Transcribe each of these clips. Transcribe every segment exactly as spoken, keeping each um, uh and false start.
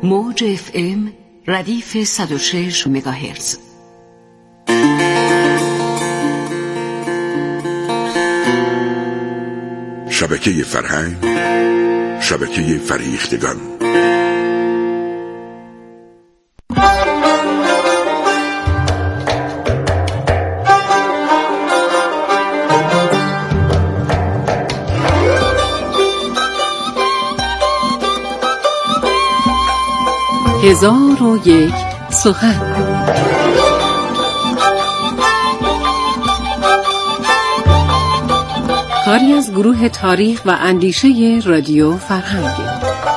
موج اف ام ردیف صد و شش مگاهرتز. شبکه فرهنگ، شبکه فریختگان. هزار و یک سخن. کاری از گروه تاریخ و اندیشه رادیو فرهنگ.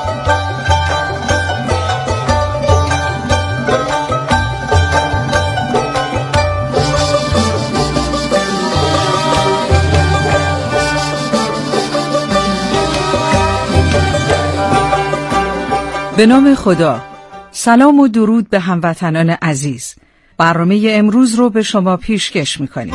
به نام خدا. سلام و درود به هموطنان عزیز. برنامه امروز رو به شما پیشکش می‌کنیم.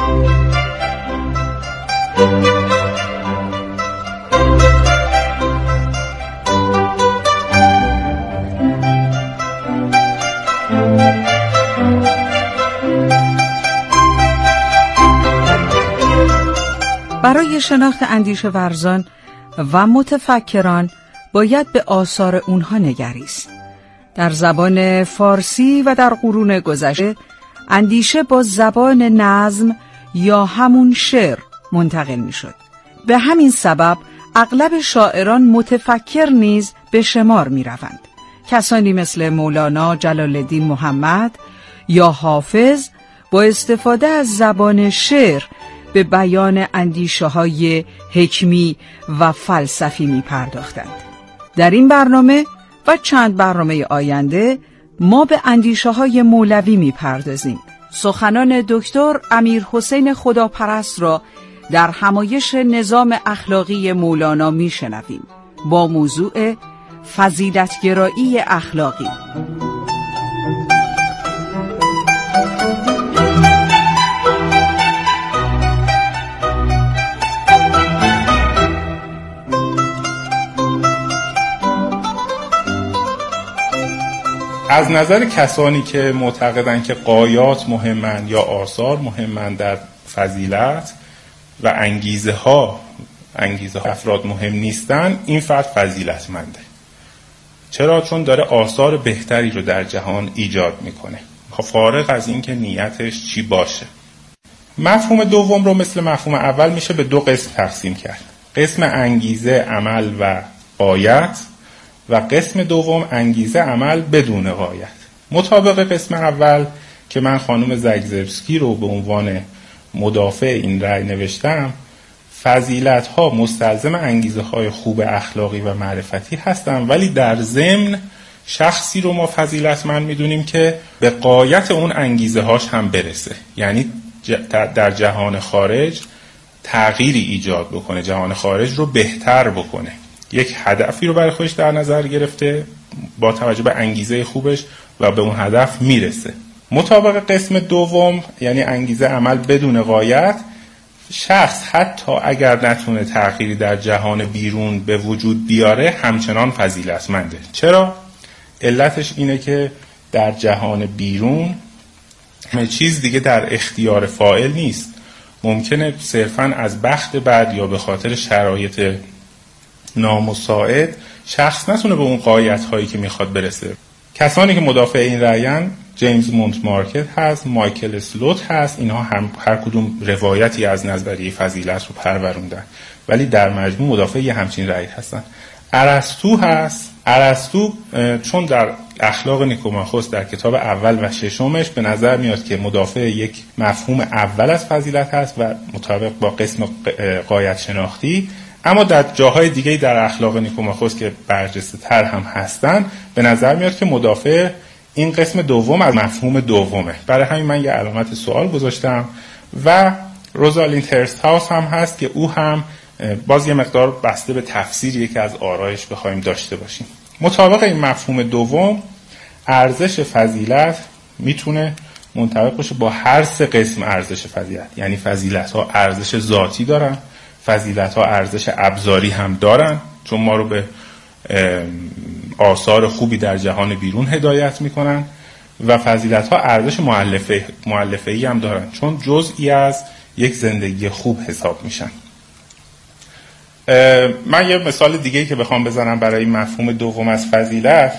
برای شناخت اندیشه ورزان و متفکران باید به آثار اونها نگریست. در زبان فارسی و در قرون گذشته اندیشه با زبان نظم یا همون شعر منتقل می شد. به همین سبب اغلب شاعران متفکر نیز به شمار می روند. کسانی مثل مولانا جلال‌الدین محمد یا حافظ با استفاده از زبان شعر به بیان اندیشه های حکمی و فلسفی می پرداختند. در این برنامه و چند برنامه آینده ما به اندیشه های مولوی می پردازیم. سخنان دکتر امیرحسین خداپرست را در همایش نظام اخلاقی مولانا می شنویم با موضوع فضیلتگرایی اخلاقی. از نظر کسانی که معتقدند که غایات مهمند یا آثار مهمند در فضیلت و انگیزه ها انگیزه ها افراد مهم نیستن، این فرد فضیلتمنده. چرا؟ چون داره آثار بهتری رو در جهان ایجاد میکنه، فارغ از این که نیتش چی باشه. مفهوم دوم رو مثل مفهوم اول میشه به دو قسم تقسیم کرد: قسم انگیزه عمل و غایت و قسم دوم انگیزه عمل بدون غایت. مطابق قسم اول که من خانم زاگزبسکی رو به عنوان مدافع این رأی نوشتم، فضیلت ها مستلزم انگیزه های خوب اخلاقی و معرفتی هستن، ولی در ضمن شخصی رو ما فضیلتمند میدونیم که به غایت اون انگیزه هاش هم برسه، یعنی در جهان خارج تغییری ایجاد بکنه، جهان خارج رو بهتر بکنه، یک هدفی رو برای خودش در نظر گرفته، با توجه به انگیزه خوبش و به اون هدف میرسه. مطابق قسم دوم یعنی انگیزه عمل بدون غایت، شخص حتی اگر نتونه تغییری در جهان بیرون به وجود بیاره همچنان فضیلتمنده. چرا؟ علتش اینه که در جهان بیرون همه چیز دیگه در اختیار فاعل نیست. ممکنه صرفاً از بخت بد یا به خاطر شرایط نامساعد شخص نتونه به اون غایت هایی که میخواد برسه. کسانی که مدافع این رأیان جیمز مونتمارکت هست، مایکل اسلوت هست، اینها هم هر کدوم روایتی از نظریه فضیلت رو پروروندن، ولی در مجموع مدافع یه همچین رأی هستن. ارسطو هست. ارسطو چون در اخلاق نیکوماخوس در کتاب اول و ششمش به نظر میاد که مدافع یک مفهوم اول از فضیلت هست و مطابق با قسم غایت شناختی، اما در جاهای دیگه در اخلاق نیکوماخوس که برجسته تر هم هستن به نظر میاد که مدافع این قسم دوم از مفهوم دومه. برای همین من یه علامت سوال گذاشتم. و روزالین هرستهاوس هم هست که او هم باز یه مقدار بسته به تفسیریه که از آرایش بخوایم داشته باشیم. مطابق این مفهوم دوم ارزش فضیلت میتونه منطبق باشه با هر سه قسم ارزش فضیلت، یعنی فضیلت ها ارزش ذاتی دارن، فضیلت ها ارزش ابزاری هم دارن، چون ما رو به آثار خوبی در جهان بیرون هدایت میکنن و فضیلت‌ها ارزش مؤلفه مؤلفه‌ای هم دارن، چون جزئی از یک زندگی خوب حساب میشن. من یه مثال دیگه‌ای که بخوام بزنم برای مفهوم دوم از فضیلت،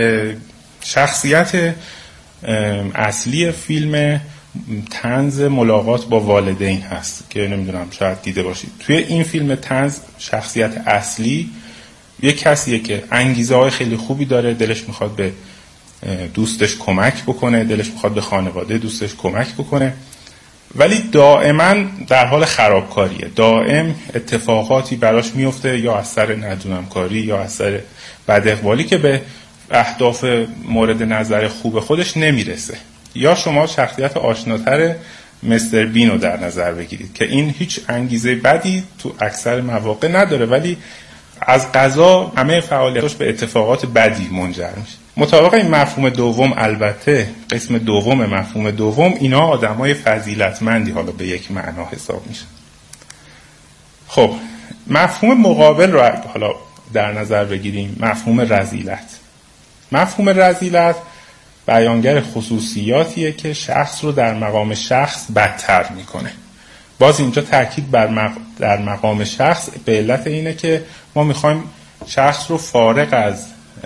شخصیت اصلی فیلم طنز ملاقات با والدین هست که نمیدونم شاید دیده باشید. توی این فیلم طنز شخصیت اصلی یک کسیه که انگیزه های خیلی خوبی داره، دلش میخواد به دوستش کمک بکنه، دلش میخواد به خانواده دوستش کمک بکنه، ولی دائما در حال خرابکاریه. دائم اتفاقاتی براش میفته، یا از سر ندونم کاری یا از سر بد اقبالی که به اهداف مورد نظر خوب خودش نمیرسه. یا شما شخصیت آشناتر مستر بین رو در نظر بگیرید که این هیچ انگیزه بدی تو اکثر مواقع نداره، ولی از قضا همه فعالیتاش به اتفاقات بدی منجر میشه. مطابق این مفهوم دوم، البته قسم دوم مفهوم دوم، اینا آدمای فضیلتمندی حالا به یک معنا حساب میشن. خب مفهوم مقابل رو حالا در نظر بگیریم، مفهوم رذیلت. مفهوم رذیلت بیانگر خصوصیاتیه که شخص رو در مقام شخص بدتر میکنه. باز اینجا تاکید بر مق... در مقام شخص به علت اینه که ما میخوایم شخص رو فارغ از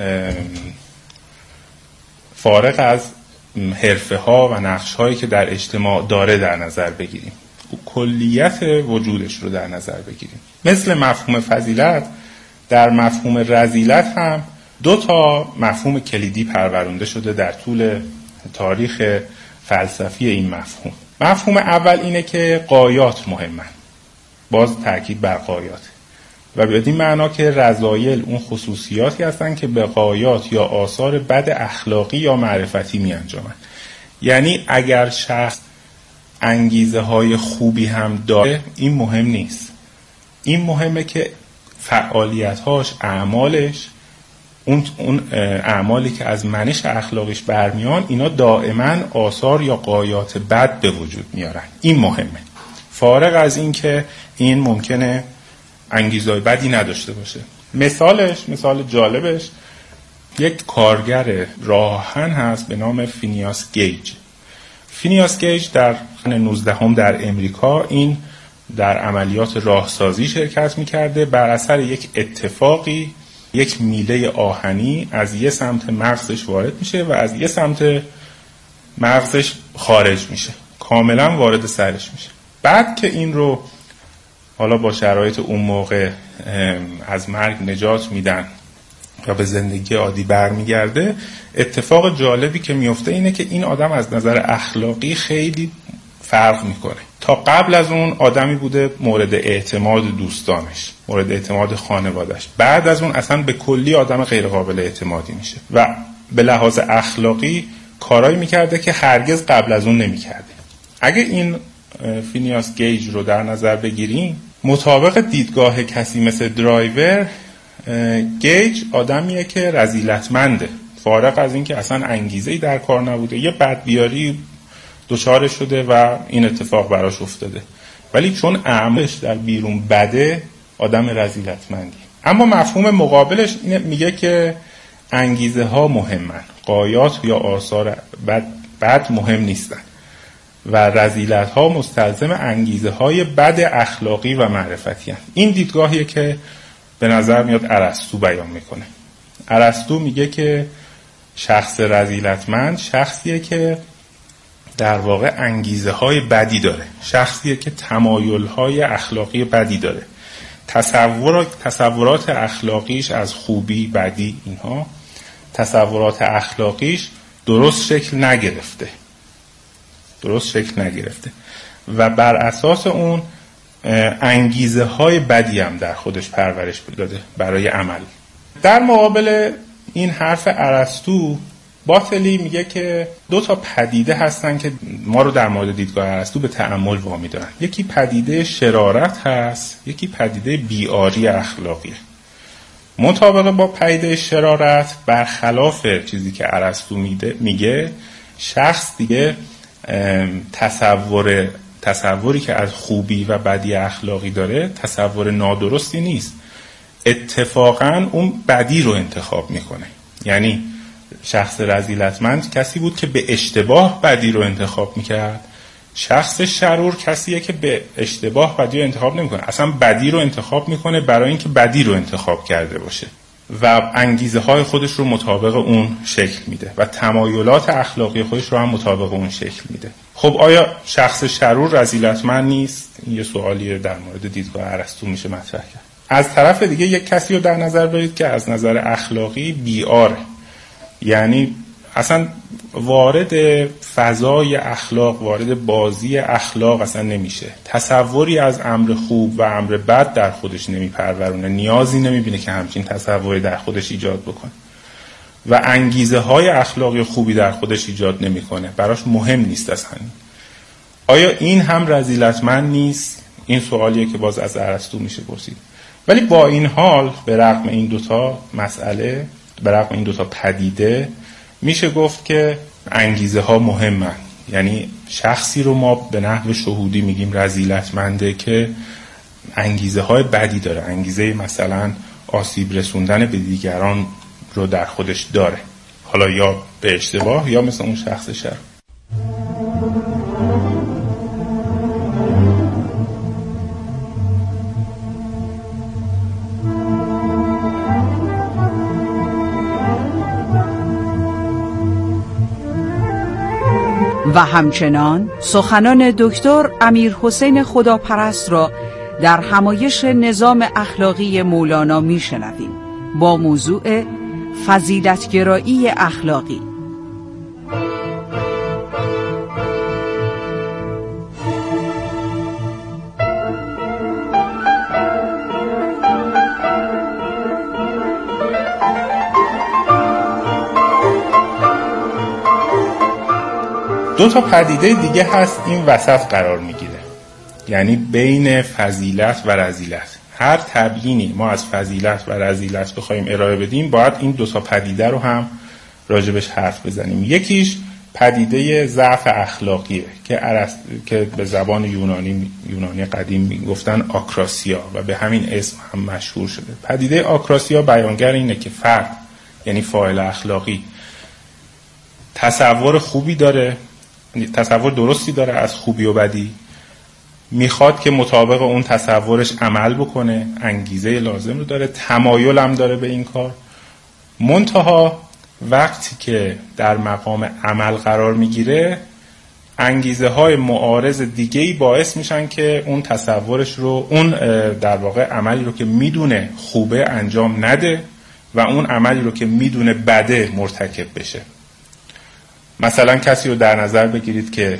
فارغ از حرفه ها و نقش هایی که در اجتماع داره در نظر بگیریم، کلیت وجودش رو در نظر بگیریم. مثل مفهوم فضیلت، در مفهوم رذیلت هم دو تا مفهوم کلیدی پرورونده شده در طول تاریخ فلسفی این مفهوم. مفهوم اول اینه که غایات مهمن، باز تاکید بر غایات، و به این معنا که رذایل اون خصوصیاتی هستن که به غایات یا آثار بد اخلاقی یا معرفتی می انجامن. یعنی اگر شخص انگیزه های خوبی هم داره، این مهم نیست. این مهمه که فعالیت‌هاش، اعمالش، اون اون اعمالی که از منش اخلاقیش برمیان، اینا دائما آثار یا غایات بد به وجود میارن. این مهمه، فارغ از این که این ممکنه انگیزهای بدی نداشته باشه. مثالش، مثال جالبش، یک کارگر راهن هست به نام فینیاس گیج. فینیاس گیج در قرن نوزدهم در امریکا این در عملیات راهسازی شرکت میکرده. بر اثر یک اتفاقی یک میله آهنی از یه سمت مغزش وارد میشه و از یه سمت مغزش خارج میشه، کاملا وارد سرش میشه. بعد که این رو حالا با شرایط اون موقع از مرگ نجات میدن و به زندگی عادی برمیگرده، اتفاق جالبی که میفته اینه که این آدم از نظر اخلاقی خیلی فرق میکنه. تا قبل از اون آدمی بوده مورد اعتماد دوستانش، مورد اعتماد خانوادهش. بعد از اون اصلا به کلی آدم غیر قابل اعتمادی میشه و به لحاظ اخلاقی کارایی میکرده که هرگز قبل از اون نمیکرده. اگه این فینیاس گیج رو در نظر بگیریم، مطابق دیدگاه کسی مثل درایور، گیج آدمیه که رذیلتمنده، فارغ از این که اصلا انگیزه‌ای در کار نبوده، یه بدبیاری دچار شده و این اتفاق براش افتاده، ولی چون اعمالش در بیرون بده، آدم رذیلتمندی. اما مفهوم مقابلش اینه، میگه که انگیزه ها مهمن، غایات یا آثار بد, بد مهم نیستن و رذیلت ها مستلزم انگیزه های بد اخلاقی و معرفتی هستند. این دیدگاهیه که به نظر میاد ارسطو بیان میکنه. ارسطو میگه که شخص رذیلتمند شخصیه که در واقع انگیزه های بدی داره، شخصیه که تمایل های اخلاقی بدی داره، تصورات تصورات اخلاقیش از خوبی، بدی، اینها تصورات اخلاقیش درست شکل نگرفته درست شکل نگرفته و بر اساس اون انگیزه های بدی هم در خودش پرورش داده برای عمل. در مقابل این حرف ارسطو، باطلی میگه که دو تا پدیده هستن که ما رو در مورد دیدگاه ارسطو به تأمل وامی دارن. یکی پدیده شرارت هست، یکی پدیده بیاری اخلاقی. مطابق با پدیده شرارت، برخلاف چیزی که ارسطو میگه، شخص دیگه تصور تصوری که از خوبی و بدی اخلاقی داره تصور نادرستی نیست. اتفاقا اون بدی رو انتخاب میکنه. یعنی شخص رذیلتمند کسی بود که به اشتباه بدی رو انتخاب میکرد، شخص شرور کسیه که به اشتباه بدی رو انتخاب نمیکنه، اصلا بدی رو انتخاب میکنه برای اینکه بدی رو انتخاب کرده باشه و انگیزه های خودش رو مطابق اون شکل میده و تمایلات اخلاقی خودش رو هم مطابق اون شکل میده. خب آیا شخص شرور رذیلتمند نیست؟ این یه سوالیه در مورد دیدگاه ارسطو میشه مطرح کرد. از طرف دیگه یک کسی رو در نظر بگیرید که از نظر اخلاقی بیاره، یعنی اصلا وارد فضای اخلاق، وارد بازی اخلاق اصلا نمیشه، تصوری از امر خوب و امر بد در خودش نمیپرورونه، نیازی نمیبینه که همچین تصوری در خودش ایجاد بکنه و انگیزه های اخلاقی خوبی در خودش ایجاد نمیکنه، براش مهم نیست اصلا. آیا این هم رذیلتمند نیست؟ این سوالیه که باز از ارسطو میشه پرسید. ولی با این حال به رغم این دوتا مسئله، به رغم این دوتا پدیده، میشه گفت که انگیزه ها مهمن. یعنی شخصی رو ما به نحو شهودی میگیم رذیلتمنده که انگیزه های بدی داره، انگیزه مثلا آسیب رسوندن به دیگران رو در خودش داره، حالا یا به اشتباه یا مثل اون شخص شر. و همچنان سخنان دکتر امیرحسین خداپرست را در همایش نظام اخلاقی مولانا میشنویم با موضوع فضیلتگرایی اخلاقی. دو تا پدیده دیگه هست این وسط قرار میگیره، یعنی بین فضیلت و رذیلت. هر تبیینی ما از فضیلت و رذیلت بخوایم ارائه بدیم باید این دو تا پدیده رو هم راجبش حرف بزنیم. یکیش پدیده ضعف اخلاقیه که ارست... که به زبان یونانی یونانی قدیم میگفتن آکراسیا و به همین اسم هم مشهور شده. پدیده آکراسیا بیانگر اینه که فرد، یعنی فاعل اخلاقی، تصور خوبی داره، تصور درستی داره از خوبی و بدی، میخواد که مطابق اون تصورش عمل بکنه، انگیزه لازم رو داره، تمایل هم داره به این کار، منتها وقتی که در مقام عمل قرار میگیره انگیزه های معارض دیگه‌ای باعث میشن که اون تصورش رو، اون در واقع عملی رو که میدونه خوبه انجام نده و اون عملی رو که میدونه بده مرتکب بشه. مثلا کسی رو در نظر بگیرید که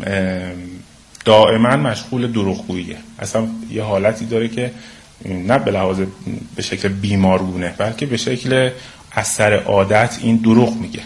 دائما مشغول دروغگوییه، اصلا یه حالتی داره که نه به لحاظ به شکل بیمارگونه بلکه به شکل اثر عادت این دروغ میگه،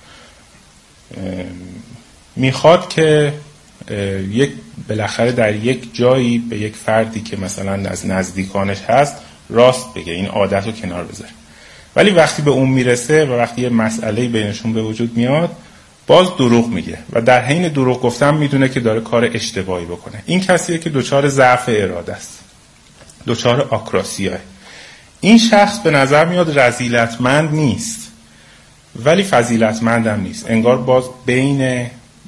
میخواد که یک بالاخره در یک جایی به یک فردی که مثلا از نزدیکانش هست راست بگه، این عادت رو کنار بذاره. ولی وقتی به اون میرسه و وقتی یه مسئله بینشون به وجود میاد باز دروغ میگه و در حین دروغ گفتن میدونه که داره کار اشتباهی بکنه. این کسیه که دچار ضعف اراده است، دچار آکراسیه. این شخص به نظر میاد رذیلتمند نیست ولی فضیلتمند هم نیست، انگار باز بین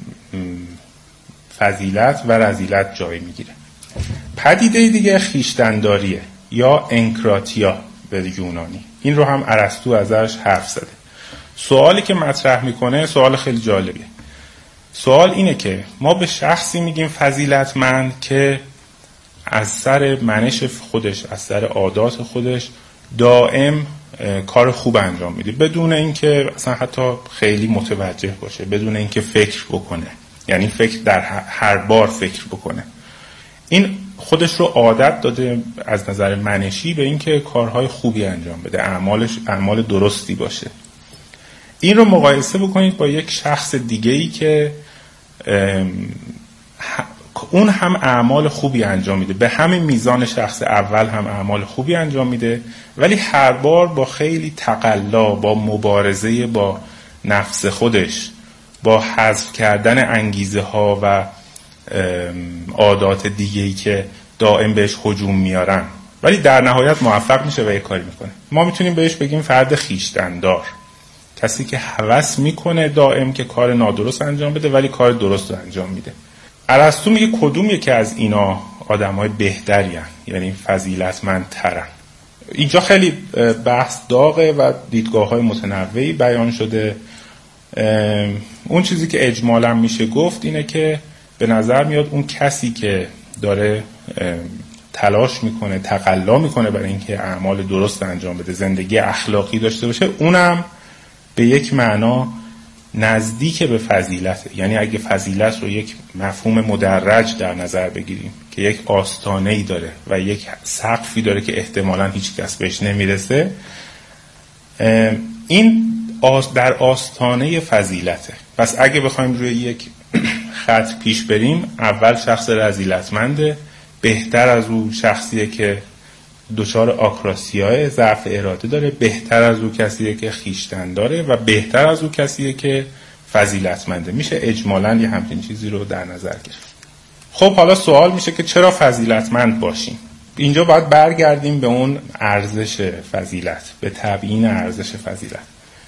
فضیلت و رذیلت جای میگیره. پدیده دیگه خویشتن‌داریه یا انکراتیا به یونانی. این رو هم ارسطو ازش حرف زده. سوالی که مطرح میکنه سوال خیلی جالبیه. سوال اینه که ما به شخصی میگیم فضیلتمند که از سر منش خودش، از سر عادات خودش دائم کار خوب انجام میده بدون اینکه اصلا حتی خیلی متوجه باشه، بدون اینکه فکر بکنه، یعنی فکر در هر بار فکر بکنه. این خودش رو عادت داده از نظر منشی به اینکه کارهای خوبی انجام بده، اعمالش اعمال درستی باشه. این رو مقایسه بکنید با یک شخص دیگه‌ای که اون هم اعمال خوبی انجام میده، به همین میزان شخص اول هم اعمال خوبی انجام میده ولی هر بار با خیلی تقلا، با مبارزه با نفس خودش، با حذف کردن انگیزه ها و عادات دیگه‌ای که دائم بهش هجوم میارن ولی در نهایت موفق میشه و یه کاری میکنه. ما میتونیم بهش بگیم فرد خویشتن‌دار، کسی که هوس میکنه دائم که کار نادرست انجام بده ولی کار درست رو انجام میده. ارسطو میگه کدوم یکی از اینا آدمای بهتری هستن، یعنی فضیلتمندترن. اینجا خیلی بحث داغه و دیدگاه‌های متنوعی بیان شده. اون چیزی که اجمالاً میشه گفت اینه که به نظر میاد اون کسی که داره تلاش میکنه، تقلا میکنه برای اینکه اعمال درست انجام بده، زندگی اخلاقی داشته باشه، اونم به یک معنا نزدیک به فضیلته. یعنی اگه فضیلت رو یک مفهوم مدرج در نظر بگیریم که یک آستانه‌ای داره و یک سقفی داره که احتمالاً هیچ کس بهش نمیرسه، این در آستانه فضیلته. پس اگه بخوایم روی یک خط پیش بریم، اول شخص رذیلتمنده، بهتر از او شخصیه که دچار آکراسیای ضعف اراده داره، بهتر از او کسیه که خویشتن داره و بهتر از او کسیه که فضیلتمنده. میشه اجمالاً یه همچین چیزی رو در نظر گرفت. خب حالا سوال میشه که چرا فضیلتمند باشیم؟ اینجا باید برگردیم به اون ارزش فضیلت، به تبیین ارزش فضیلت.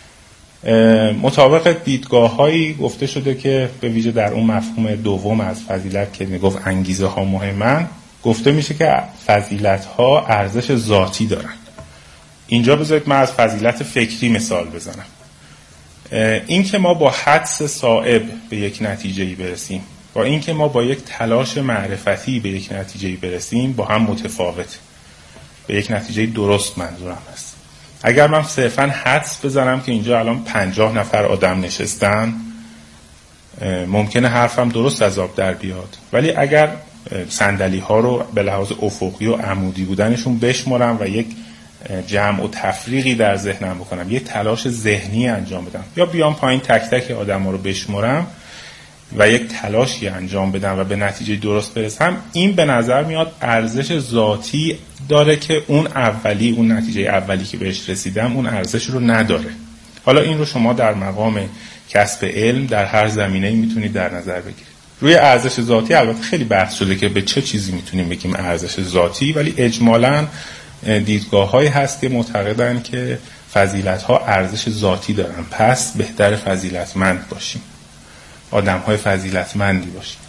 مطابق دیدگاه‌هایی گفته شده که به ویژه در اون مفهوم دوم از فضیلت که میگفت انگیزه ها مهمن، گفته میشه که فضیلت ها ارزش ذاتی دارن. اینجا بذارید من از فضیلت فکری مثال بزنم. این که ما با حدس صائب به یک نتیجه‌ای برسیم با این که ما با یک تلاش معرفتی به یک نتیجه‌ای برسیم با هم متفاوت، به یک نتیجه درست منظورم هست. اگر من صرفاً حدس بزنم که اینجا الان پنجاه نفر آدم نشستن، ممکنه حرفم درست از آب در بیاد، ولی اگر صندلی ها رو به لحاظ افقی و عمودی بودنشون بشمارم و یک جمع و تفریقی در ذهنم بکنم، یک تلاش ذهنی انجام بدم، یا بیام پایین تک تک آدم ها رو بشمارم و یک تلاشی انجام بدم و به نتیجه درست برسم، این به نظر میاد ارزش ذاتی داره که اون اولی، اون نتیجه اولی که بهش رسیدم اون ارزش رو نداره. حالا این رو شما در مقام کسب علم در هر زمینه‌ای میتونید در نظر بگیرید. روی ارزش ذاتی البته خیلی بحث شده که به چه چیزی میتونیم بگیم ارزش ذاتی، ولی اجمالاً دیدگاه‌هایی هست که معتقدن که فضیلت‌ها ارزش ذاتی دارن، پس بهتر فضیلتمند باشیم، آدم‌های فضیلتمندی باشیم.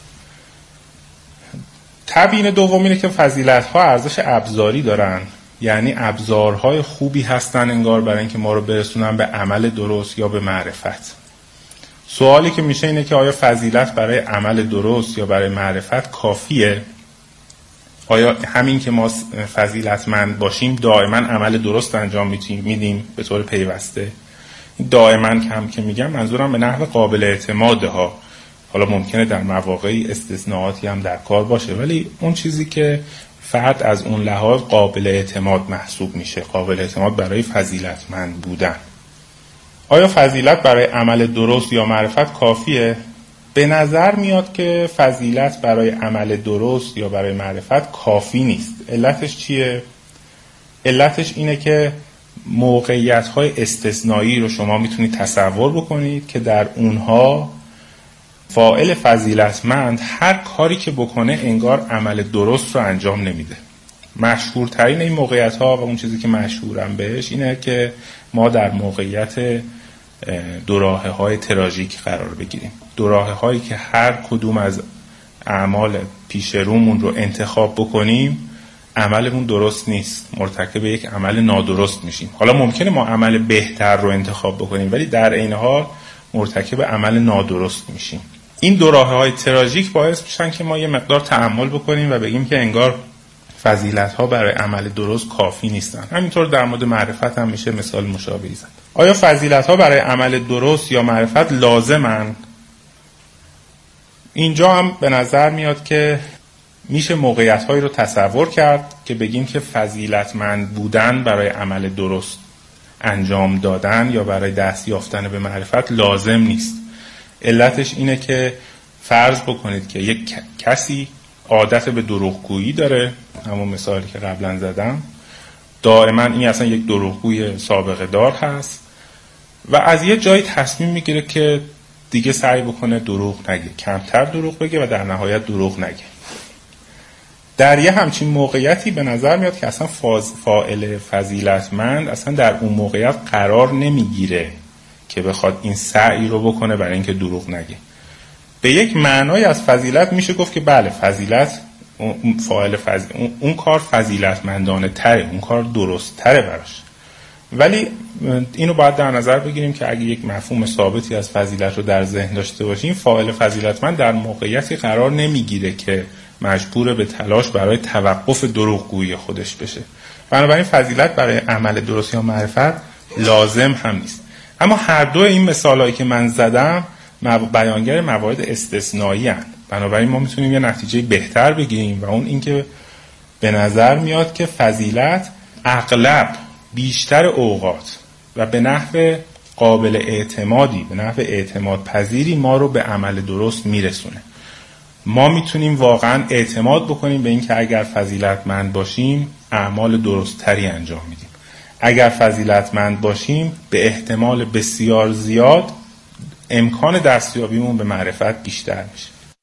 تبیین دوم اینه که فضیلت‌ها ارزش ابزاری دارن، یعنی ابزارهای خوبی هستن انگار برای اینکه ما رو برسونن به عمل درست یا به معرفت. سوالی که میشه اینه که آیا فضیلت برای عمل درست یا برای معرفت کافیه؟ آیا همین که ما فضیلتمند باشیم دائما عمل درست انجام میدیم به طور پیوسته؟ دائما کم که میگم منظورم به نحو قابل اعتماده ها. حالا ممکنه در مواقعی استثناءاتی هم در کار باشه، ولی اون چیزی که فرد از اون لحاظ قابل اعتماد محسوب میشه، قابل اعتماد برای فضیلتمند بودن. آیا فضیلت برای عمل درست یا معرفت کافیه؟ به نظر میاد که فضیلت برای عمل درست یا برای معرفت کافی نیست. علتش چیه؟ علتش اینه که موقعیت‌های استثنایی رو شما میتونید تصور بکنید که در اونها فاعل فضیلتمند هر کاری که بکنه انگار عمل درست رو انجام نمیده. مشهورترین این موقعیت‌ها و اون چیزی که مشهورم بهش اینه که ما در موقعیت دوراهه‌های تراژیک قرار بگیریم. دوراهه‌هایی که هر کدوم از اعمال پیش رومون رو انتخاب بکنیم عملمون درست نیست، مرتکب یک عمل نادرست میشیم. حالا ممکنه ما عمل بهتر رو انتخاب بکنیم ولی در عین حال مرتکب عمل نادرست میشیم. این دوراهه‌های تراژیک باعث میشن که ما یه مقدار تأمل بکنیم و بگیم که انگار فضیلت‌ها برای عمل درست کافی نیستن. همینطور در مورد معرفت هم میشه مثال مشابهی زد. آیا فضیلت‌ها برای عمل درست یا معرفت لازمن؟ اینجا هم به نظر میاد که میشه موقعیت‌هایی رو تصور کرد که بگیم که فضیلتمند بودن برای عمل درست انجام دادن یا برای دست یافتن به معرفت لازم نیست. علتش اینه که فرض بکنید که یک کسی عادت به دروغگویی داره، همون مثالی که قبلا زدم، دائما این اصلا یک دروغگوی سابقه دار هست و از یه جایی تصمیم میگیره که دیگه سعی بکنه دروغ نگه، کمتر دروغ بگه و در نهایت دروغ نگه. در یه همچین موقعیتی به نظر میاد که اصلا فاعل فضیلتمند اصلا در اون موقعیت قرار نمیگیره که بخواد این سعی رو بکنه برای اینکه دروغ نگه. به یک معنای از فضیلت میشه گفت که بله فضیلت اون فاعل فضیلت اون, اون کار فضیلتمندانه تره، اون کار درست تره براش. ولی اینو باید در نظر بگیریم که اگه یک مفهوم ثابتی از فضیلت رو در ذهن داشته باشیم، فاعل فضیلتمند در موقعیتی قرار نمیگیره که مجبور به تلاش برای توقف دروغگویی خودش بشه. بنابراین فضیلت برای عمل درست یا معرفت لازم هم نیست. اما هر دو این مثالایی که من زدم بیانگر موارد استثنایی هستند. بنابراین ما میتونیم یه نتیجه بهتر بگیریم و اون این که به نظر میاد که فضیلت اغلب بیشتر اوقات و به نحو قابل اعتمادی، به نحو اعتماد پذیری ما رو به عمل درست میرسونه. ما میتونیم واقعا اعتماد بکنیم به این که اگر فضیلتمند باشیم اعمال درستری انجام میدیم. اگر فضیلتمند باشیم به احتمال بسیار زیاد امکان دستیابیمون به معرفت بیشتر میشه.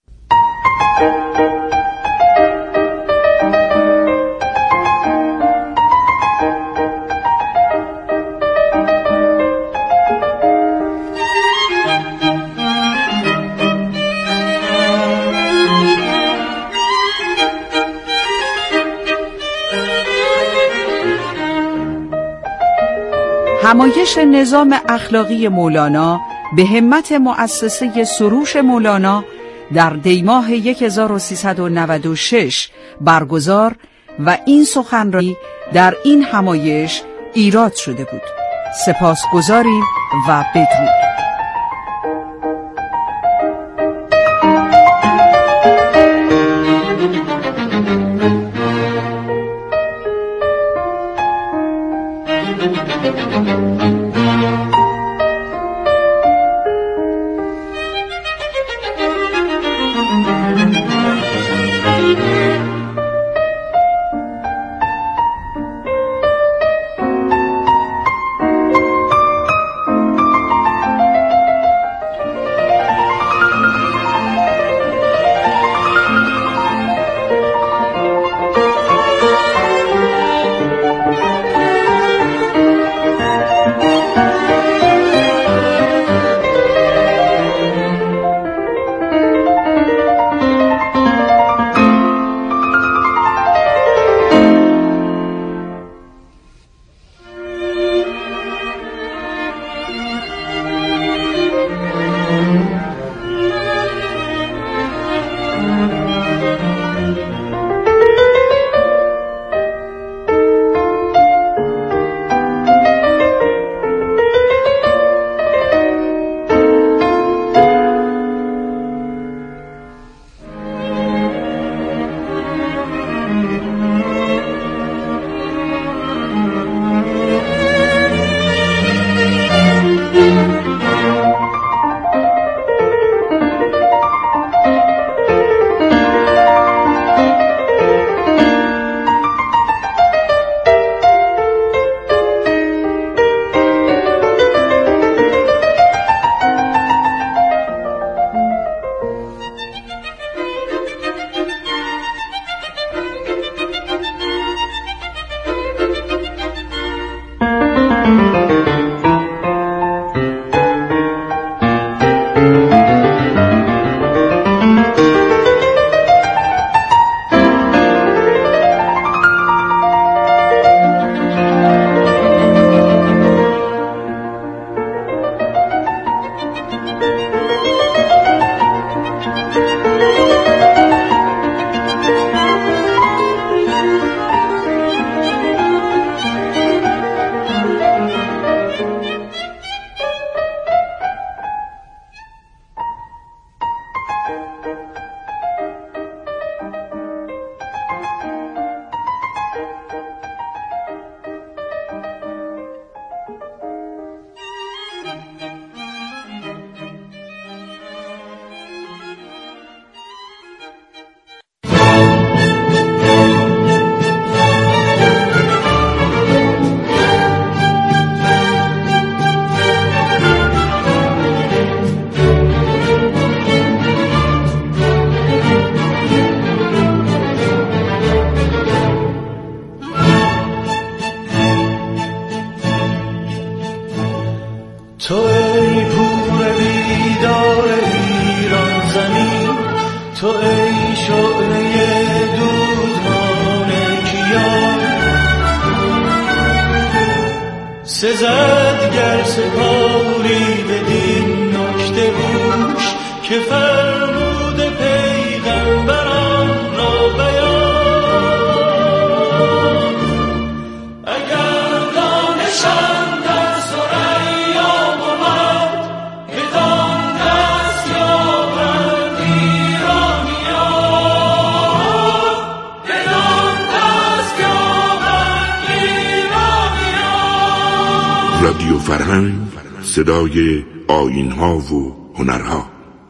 همایش نظام اخلاقی مولانا به همت مؤسسه سروش مولانا در دیماه هزار و سیصد و نود و شش برگزار و این سخنرانی در این همایش ایراد شده بود. سپاسگزاریم و بدرود. تو ای پور بیدار ایران زمین، تو ای شعله دودمان کیان، سزد گر سپاری بدین نکته گوش که فرمود پیغمبران را بیان. اگر دانشم در ثریا بود، بدان دست یابند ایرانیان، بدان دست یابند ایرانیان. رادیو فرهنگ، صدای آیین‌ها و هنرها.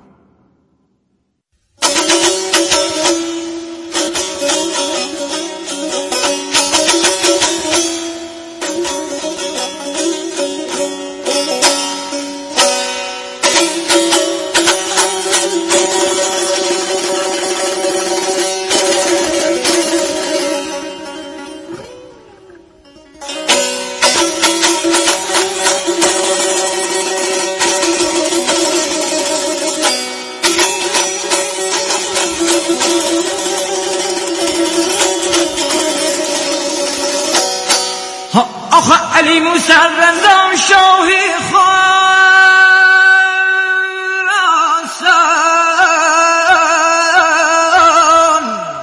علی مسرزم شاهی خراسان،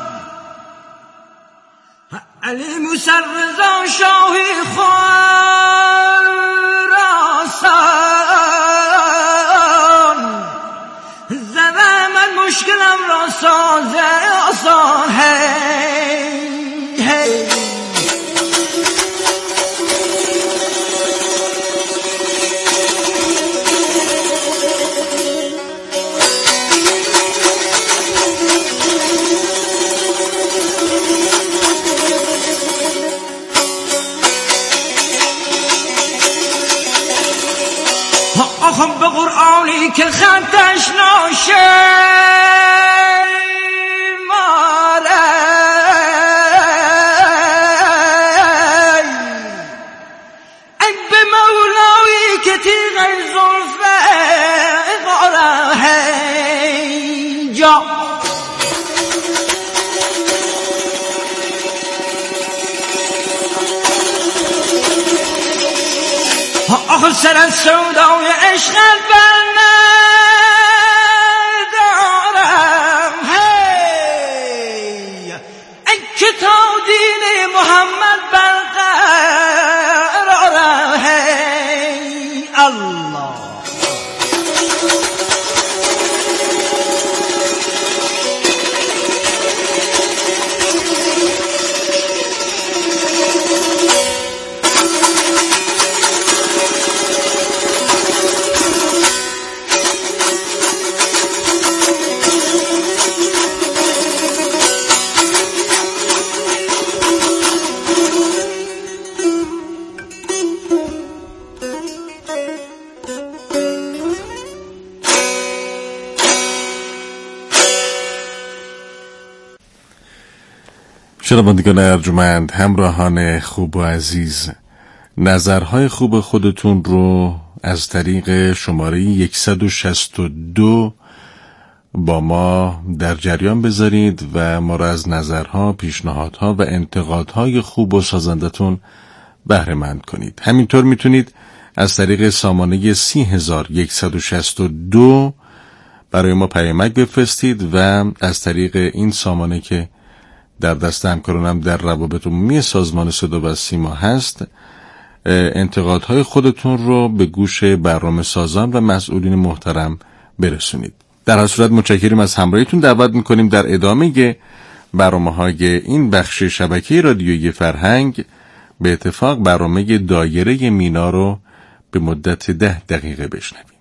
علی مسرزم شاهی خراسان، زدم من مشکلم را ساز آسان. هی هی آخم به قرآنی که خطش ناشه ماره، ای به مولایی که تیغ زلفه قاره جا. آخه سر از سودای عشقت بر ندارم. هی ای که تا دین محمد برقرارم. هی الله شنوندگان ارجمند، همراهان خوب و عزیز، نظرهای خوب خودتون رو از طریق شماره صد و شصت و دو با ما در جریان بذارید و ما را از نظرها، پیشنهادها و انتقادهای خوب و سازندتون بهره مند کنید. همینطور میتونید از طریق سامانه سی هزار و صد و شصت و دو برای ما پیامک بفرستید و از طریق این سامانه که در دست همکارانم در روابط عمومی سازمان صدا و سیما هست، انتقادهای خودتون رو به گوش برنامه سازان و مسئولین محترم برسونید. در هر صورت متشکریم از همراهیتون. دعوت میکنیم در ادامه برنامه‌های این بخش شبکه رادیویی فرهنگ به اتفاق برنامه دایره مینا رو به مدت ده دقیقه بشنوید.